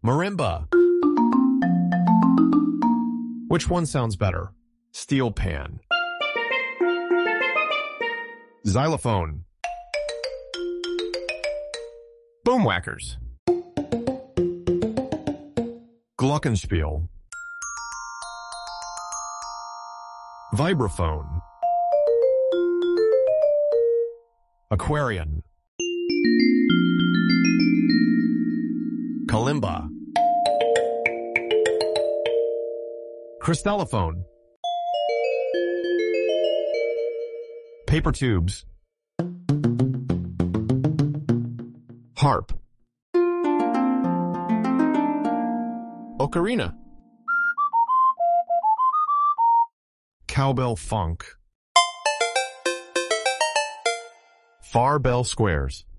Marimba. Which one sounds better? Steel pan. Xylophone. Boomwhackers. Glockenspiel. Vibraphone. Aquarian. Kalimba. Crystallophone. Paper tubes. Harp. Ocarina. Cowbell funk. Far bell squares.